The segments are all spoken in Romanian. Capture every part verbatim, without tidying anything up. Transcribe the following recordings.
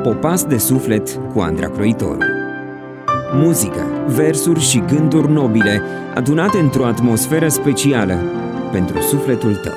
Popas de suflet cu Andra Croitoru. Muzică, versuri și gânduri nobile adunate într-o atmosferă specială pentru sufletul tău.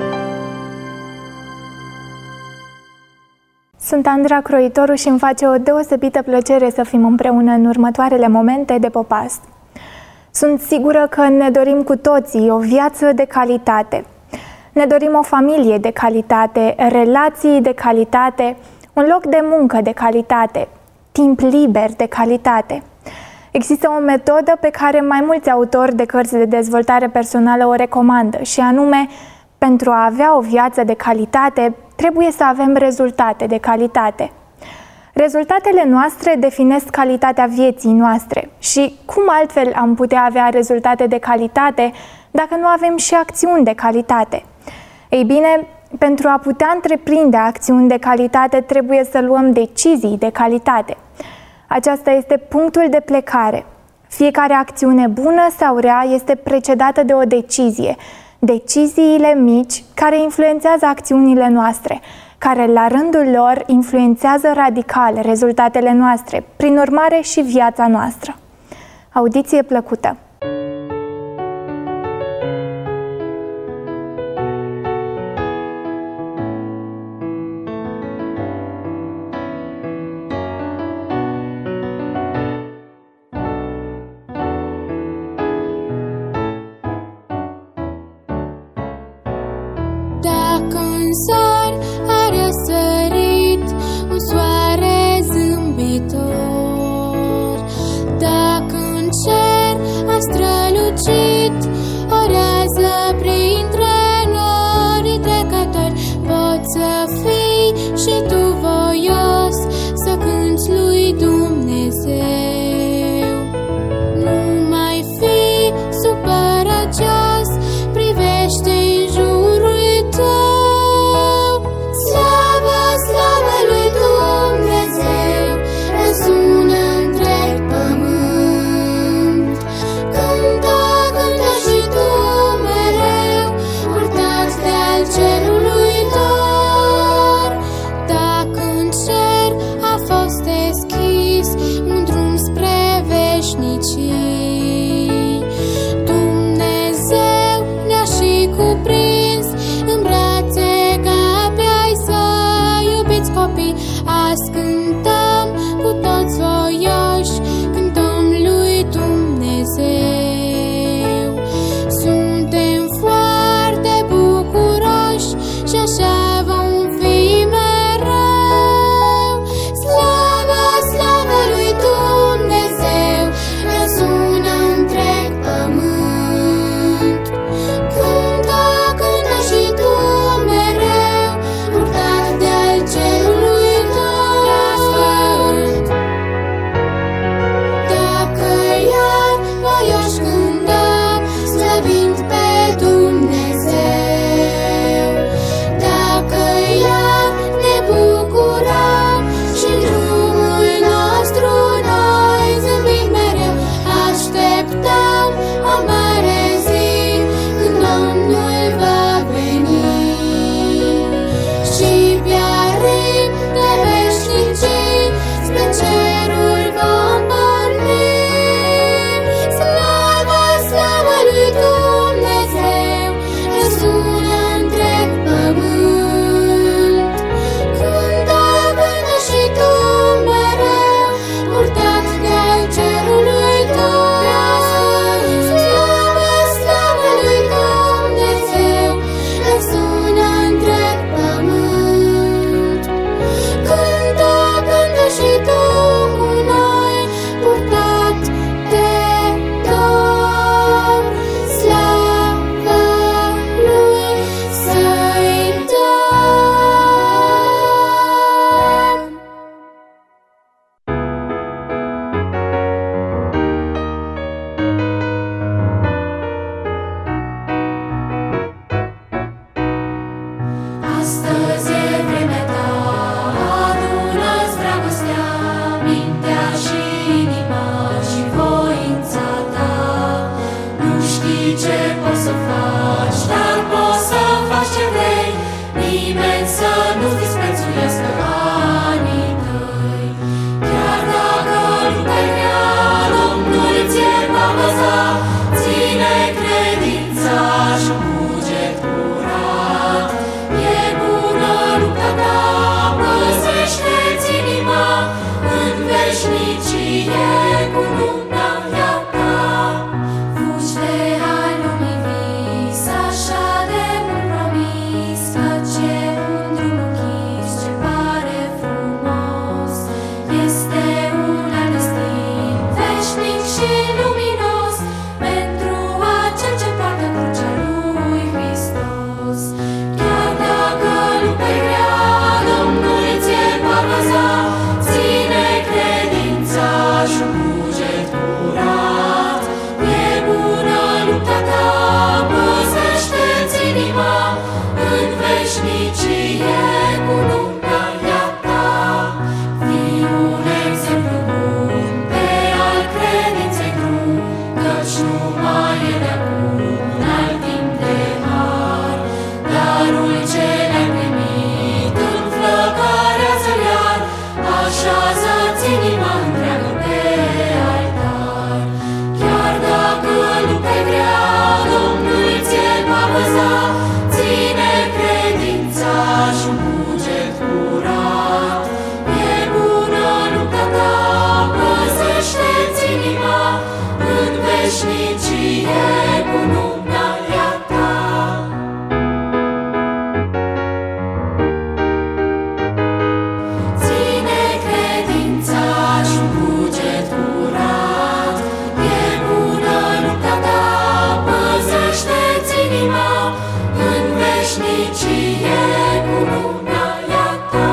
Sunt Andra Croitoru și îmi face o deosebită plăcere să fim împreună în următoarele momente de Popas. Sunt sigură că ne dorim cu toții o viață de calitate. Ne dorim o familie de calitate, relații de calitate, un loc de muncă de calitate, timp liber de calitate. Există o metodă pe care mai mulți autori de cărți de dezvoltare personală o recomandă, și anume, pentru a avea o viață de calitate, trebuie să avem rezultate de calitate. Rezultatele noastre definesc calitatea vieții noastre și cum altfel am putea avea rezultate de calitate dacă nu avem și acțiuni de calitate? Ei bine, pentru a putea întreprinde acțiuni de calitate, trebuie să luăm decizii de calitate. Aceasta este punctul de plecare. Fiecare acțiune bună sau rea este precedată de o decizie. Deciziile mici care influențează acțiunile noastre, care la rândul lor influențează radical rezultatele noastre, prin urmare și viața noastră. Audiție plăcută! Dacă în sar a răsărit un soare zâmbitor, dacă în cer a strălucit o rază printre norii trecători, poți să fii și tu voios să cânți lui Dumnezeu. Nu mai fi supărăcios, privește în jurul tău. Slavă, slavă lui Dumnezeu, răsună întreg pământ. Cântă, cântă și tu mereu, purtați de-al cerului dor. Dacă în cer a fost deschis un drum spre veșnicii, Dumnezeu ne-a și cuprins în brațe ca pe ai săi iubiți copii. Azi cântăm cu toți voioși, cântăm lui Dumnezeu. Suntem foarte bucuroși și așa vom fi mereu. Slavă, slavă lui Dumnezeu, răsună întreg pământ. Cântă, cântă și tu mereu, purtat de-al cerului tău. Dacă iar voioși veșnicie cu lumea ta. Fugi de ai lumii vis, așa de mult promis, căci e un drum închis ce pare frumos. Este un alt destin veșnic și luminos pentru acel ce poartă crucea lui Hristos. Chiar dacă lupta e grea, Domnul ți-e va păza. Ține credința și un cuget curat. E bună lupta ta, păzește-ți inima în veșnicie cu lumea ta. Fii un exemplu bun pe al credinței drum, căci nu mai e de acum un alt timp de har. Darul ce l-ai primit înflăcărează-l iar, așează-ți inima întreagă pe altar. Chiar dacă lupta e grea, Domnul ți-e va păza. Ține credința și un cuget curat. E bună lupta ta, păzește-ți inima în veșnicie cu lumea ta. Ține credința și un cuget curat. E bună lupta ta, păzește-ți inima în veșnicie cu lumea ta.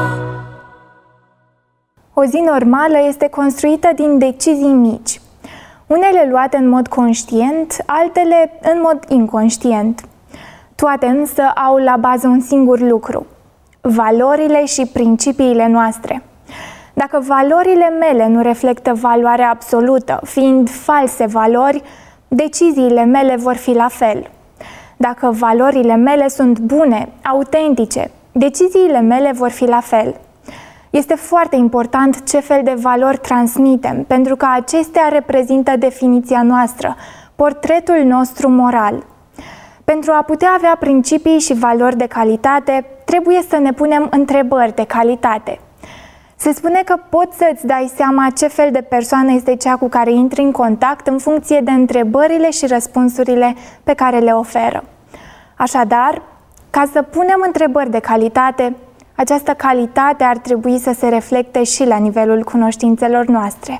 O zi normală este construită din decizii mici. Unele luate în mod conștient, altele în mod inconștient. Toate însă au la bază un singur lucru: valorile și principiile noastre. Dacă valorile mele nu reflectă valoarea absolută, fiind false valori, deciziile mele vor fi la fel. Dacă valorile mele sunt bune, autentice, deciziile mele vor fi la fel. Este foarte important ce fel de valori transmitem, pentru că acestea reprezintă definiția noastră, portretul nostru moral. Pentru a putea avea principii și valori de calitate, trebuie să ne punem întrebări de calitate. Se spune că poți să-ți dai seama ce fel de persoană este cea cu care intri în contact în funcție de întrebările și răspunsurile pe care le oferă. Așadar, ca să punem întrebări de calitate, această calitate ar trebui să se reflecte și la nivelul cunoștințelor noastre.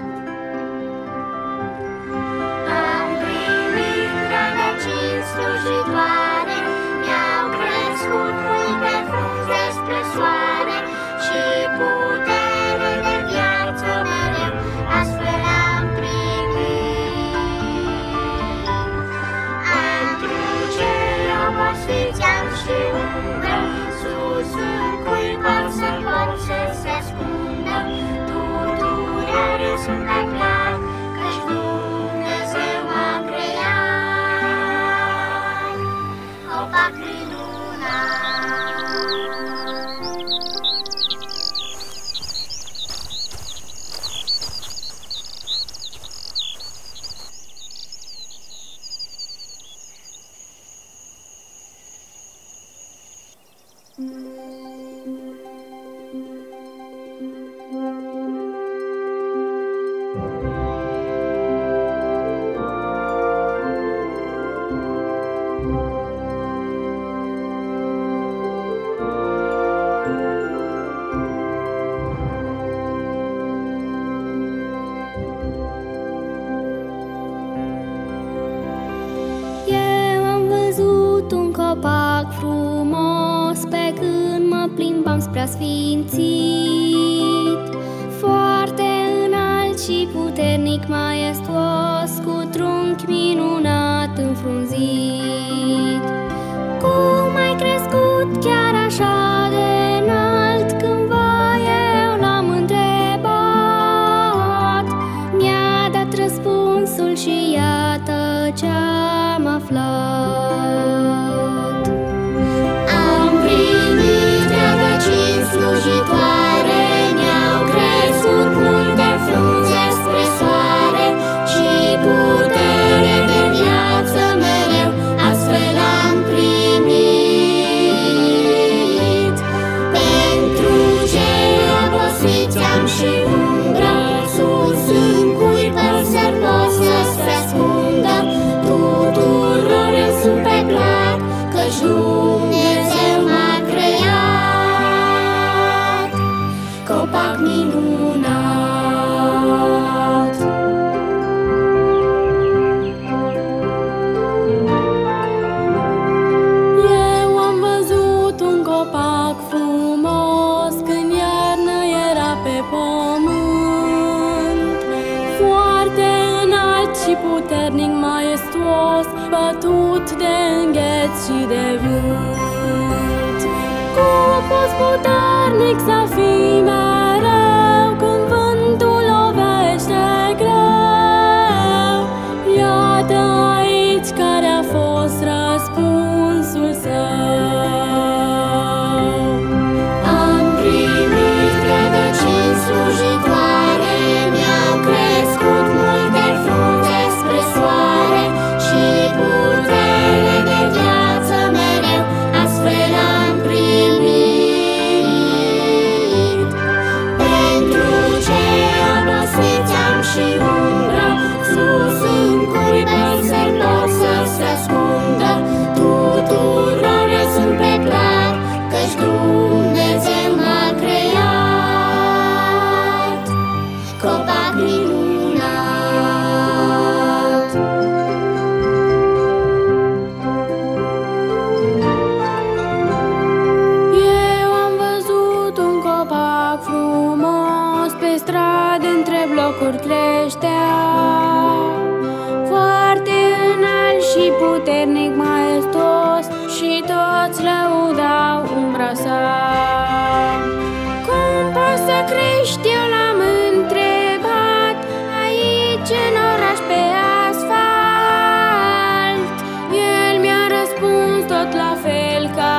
Am primit rădăcini slujitoare, mi-au crescut multe frunze despre soare și putere de viață mereu, astfel am primit. Pentru cei obosiți am și umbră, sus în cuibăr să pot să se ascundă. Tuturor sunt de plac, căci Dumnezeu m-a creat. Copac minunat. Eu am văzut un copac frumos pe când mă plimbam spre asfințit. Foarte înalt și puternic, maiestuos, cu trunchi minunat înfrunzit. Cum ai crescut chiar așa de înalt? Cândva eu l-am întrebat. Mi-a dat răspunsul și iată ce-am aflat. Am primit rădăcini slujitoare, fost bătut de îngheț și de vânt. Cum poți puternic să fii mereu când vântul lovește greu? Iată aici care a fost răspunsul său. Am primit rădăcini slujitoare, mi-au crescut multe frunze spre soare și putere de viață mereu, astfel am primit. Pentru cei obosiți am și umbră, sus în curibel se pot să se ascundă. Tuturor eu sunt pe plac, căci Dumnezeu m-a creat. Copac minunat. Eu am văzut un copac frumos pe stradă între blocuri creștea, foarte înalt și puternic, maestos, și toți lăudau umbra sa. Cum poți să crești, eu l-am întrebat, aici în oraș pe asfalt? El mi-a răspuns tot la fel ca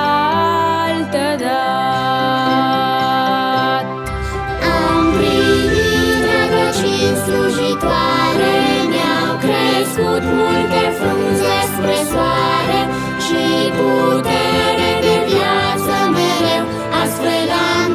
altădată. Am primit rădăcini slujitoare, mi-au crescut multe frunze spre soare și putere de viață mereu, astfel am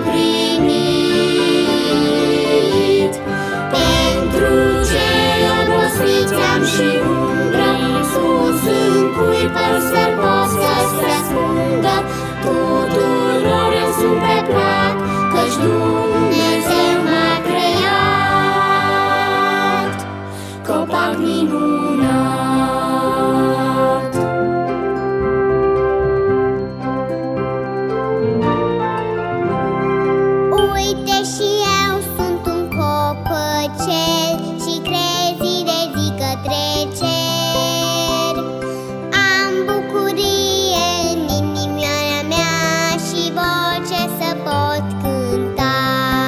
primit. Pentru cei obosiți am și umbră, sus în cui păsări pot să se ascundă. Tuturor eu sunt pe plac, căci Dumnezeu m-a creat. Copac minunat. Uite și eu sunt un copăcel și crezi de zi către cer. Am bucurie în inimioara mea și voce să pot cânta.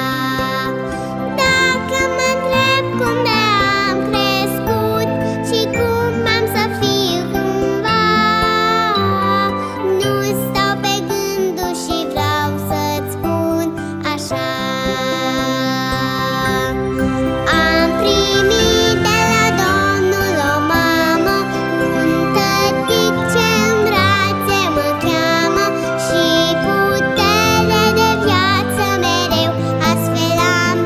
Dacă mă întreb cum de am crescut și cum am să fiu cândva, nu stau pe gânduri și vreau să-ți spun așa. Am primit de la Domnul o mamă, un tătic ce în brațe mă cheamă și putere de viață mereu, astfel am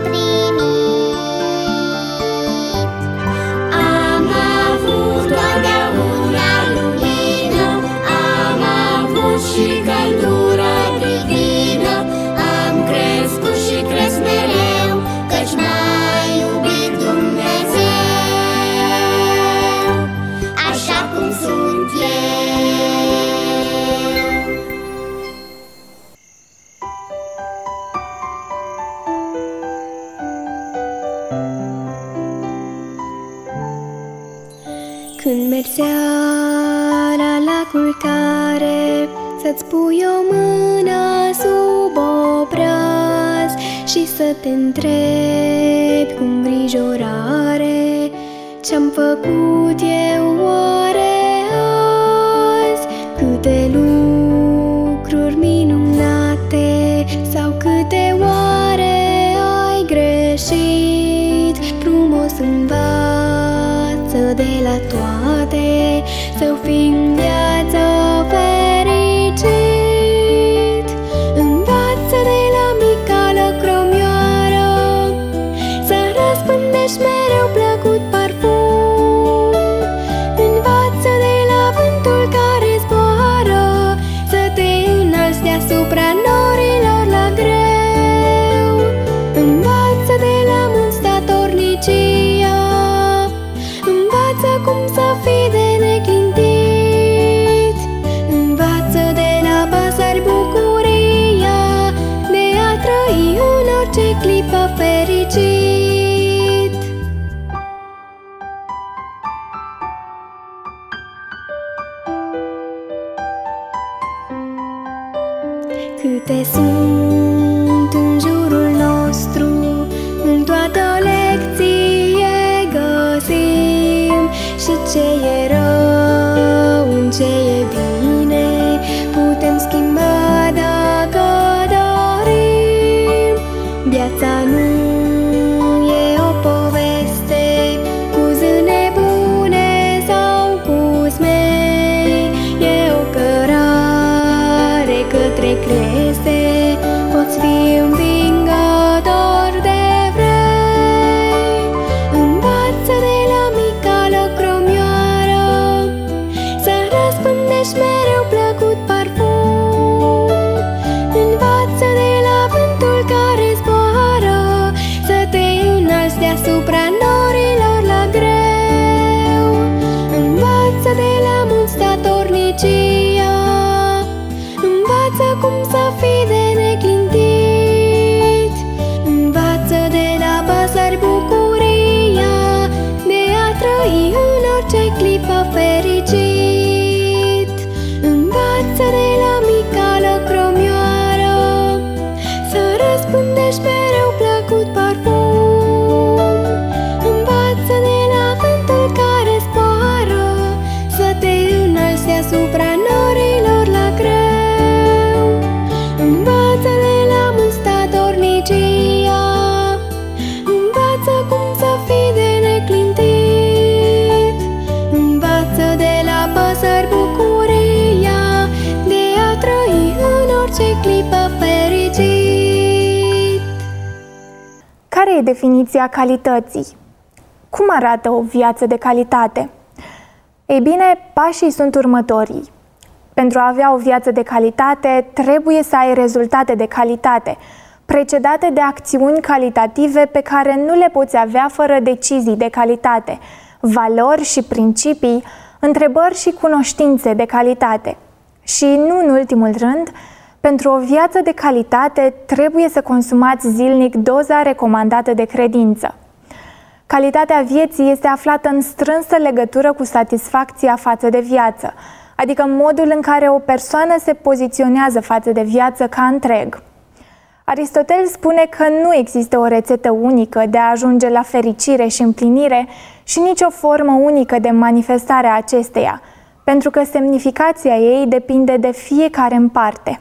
primit. Am avut totdeauna lumină, am avut și căldură divină, am crescut și cresc mereu, căci m-a iubit Dumnezeu, așa cum sunt eu. Când mergi seara la culcare, să-ți pui o mână sub obraz și să te întrebi cu îngrijorare: ce-am făcut eu oare azi? Câte lucruri minunate sau câte oare ai greșit? Frumos învață de la toate, să fii în viață fericit. Învață de la mica lăcrămioară să răspândești mereu plăcut parfum. Învață de la vântul care zboară să te înalți deasupra norilor la greu. Învață de la munți statornicia, învață cum să fii de neclintit. Învață de la păsări bucuria de a trăi în orice clipă fericit. Viața nu e o poveste cu zâne bune sau cu smei. E o cărare către creste, poți fi învingător de vrei. Învață de la mica locromioară să răspândești mereu plăcut parfum. Învață de la vântul care zboară să te înalți deasupra norilor la greu. Învață de la mulți statornicia, învață cum să fii de neclintit. Învață de la păsări bucuria de a trăi în orice clipă fericit. Învață de la mica locromioară să răspândești mereu plăcut parfum. Învață de la vântul care zboară să te înalți deasupra norilor la greu. Învață de la mulți statornicia, învață cum să fii de neclintit. Învață de la păsări bucuria de a trăi în orice clipă fericit. Care e definiția calității? Cum arată o viață de calitate? Ei bine, pașii sunt următorii. Pentru a avea o viață de calitate, trebuie să ai rezultate de calitate, precedate de acțiuni calitative pe care nu le poți avea fără decizii de calitate, valori și principii, întrebări și cunoștințe de calitate. Și nu în ultimul rând, pentru o viață de calitate trebuie să consumați zilnic doza recomandată de credință. Calitatea vieții este aflată în strânsă legătură cu satisfacția față de viață, adică modul în care o persoană se poziționează față de viață ca întreg. Aristotel spune că nu există o rețetă unică de a ajunge la fericire și împlinire și nicio formă unică de manifestare a acesteia, pentru că semnificația ei depinde de fiecare în parte.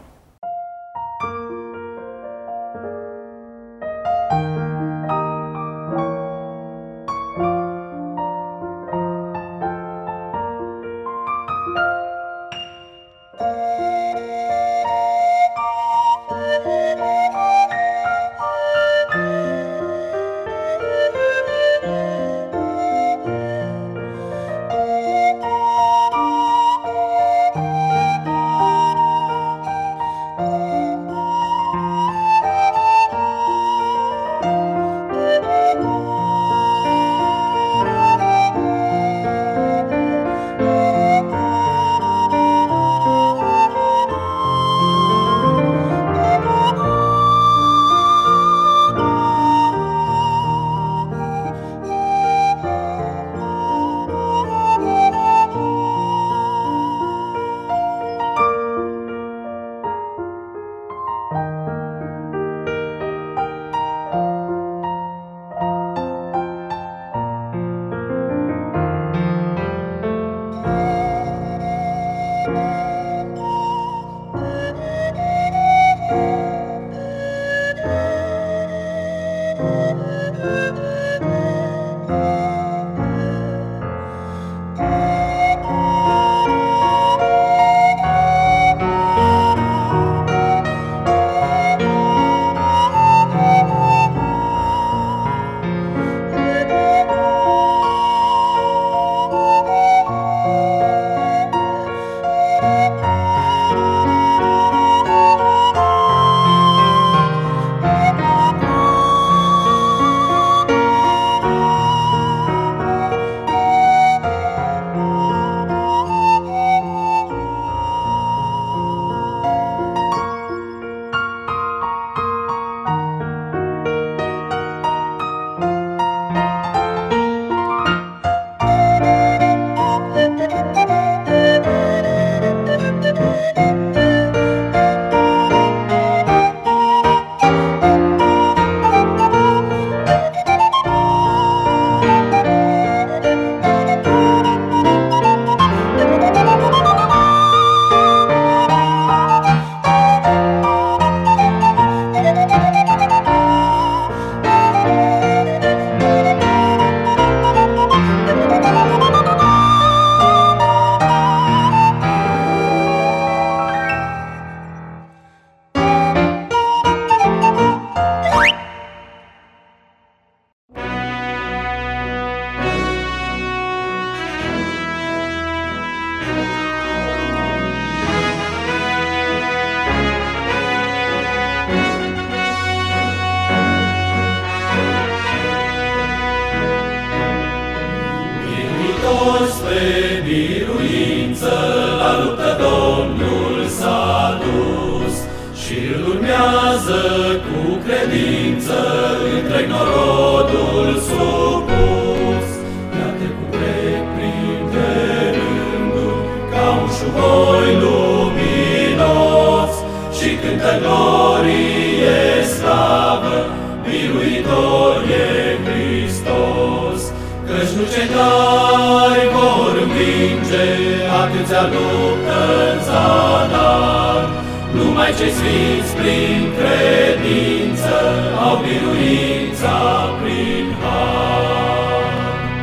luptă Domnul s-a dus și îl urmează cu credință întreg norodul supus. Iată cum trec printre rânduri ca un șuvoi luminos și cântă glorie, slavă, biruitor e Hristos. Căci nu cei tari vor învinge atâția luptă în zadar, numai cei sfinți prin credință au biruința prin har.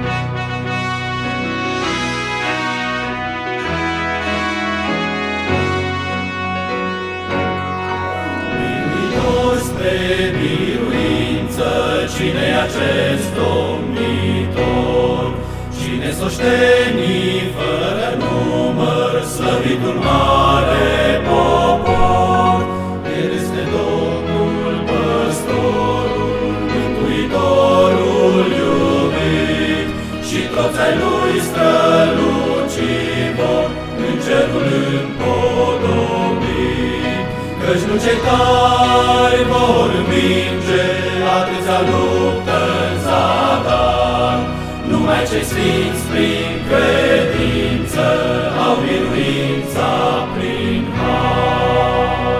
Biruitor spre biruință, cine-i acest domnitor? Cine s-o șteni fără număr, slăvitul mare popor? El este Domnul păstorul, Mântuitorul iubit, și toți ai lui strălucivor în cerul împodobit. Căci nu cei tari vor învinge atâția luptă în zadar, numai cei sfinți prin credință au biruința prin har.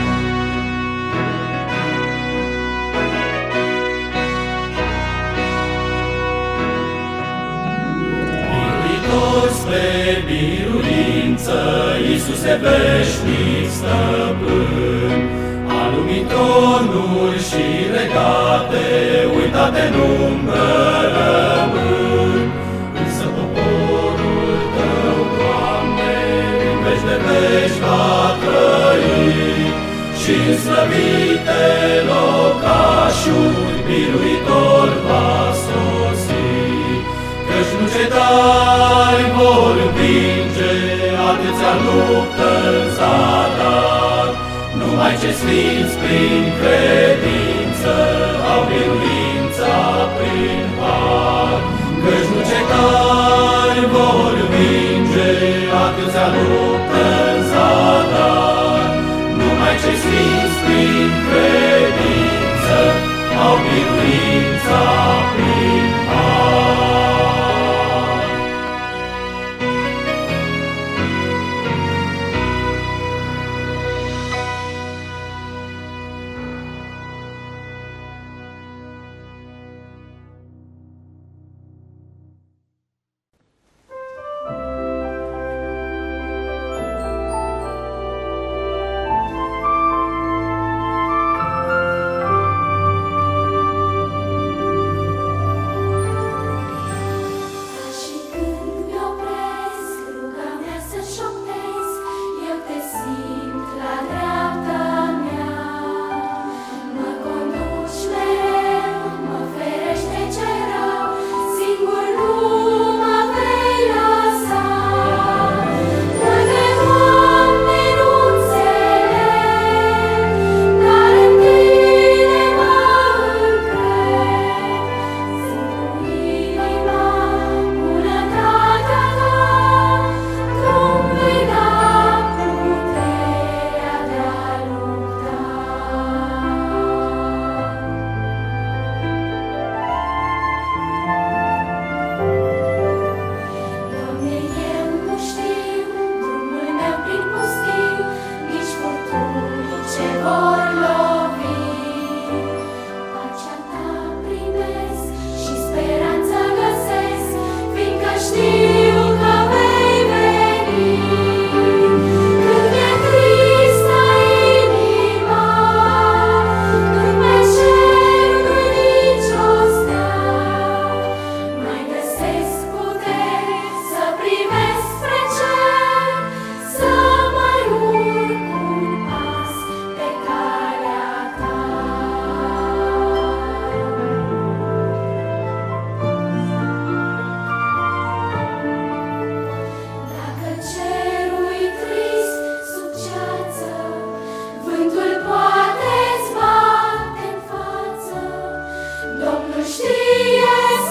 Biruitor spre biruință, Iisuse veșnic stăpân, a lumii tronuri și regate, uitate în umbră rămân. Însă poporul Tău, Doamne, în veci de veci va trăi și în slăvite locașuri biruitor va sosi. Căci nu cei tari vor învinge atâția luptă în zadar, numai cei sfinți prin credință au biruința prin har. Căci nu cei tari vor învinge atâția luptă în zadar, numai cei sfinți prin credință au biruința prin har.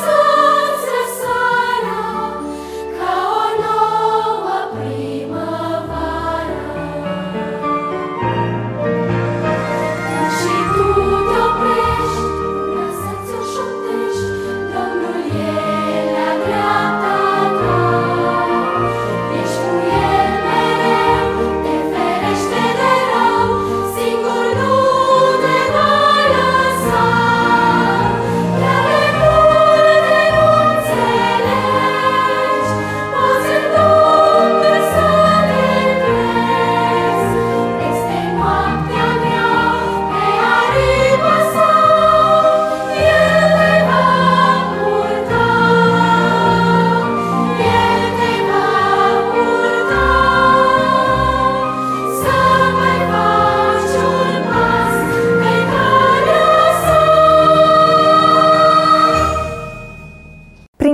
Primăvară.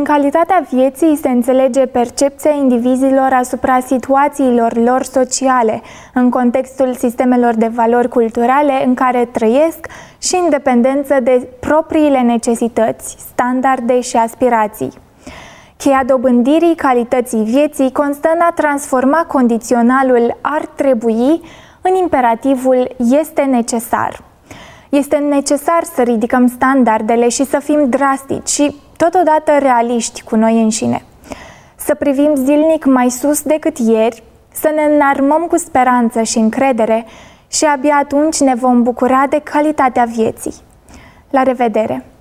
calitatea vieții se înțelege percepția indivizilor asupra situațiilor lor sociale, în contextul sistemelor de valori culturale în care trăiesc și în dependență de propriile necesități, standarde și aspirații. Cheia dobândirii calității vieții constă în a transforma condiționalul ar trebui în imperativul este necesar. Este necesar să ridicăm standardele și să fim drastici și totodată realiști cu noi înșine. Să privim zilnic mai sus decât ieri, să ne înarmăm cu speranță și încredere și abia atunci ne vom bucura de calitatea vieții. La revedere!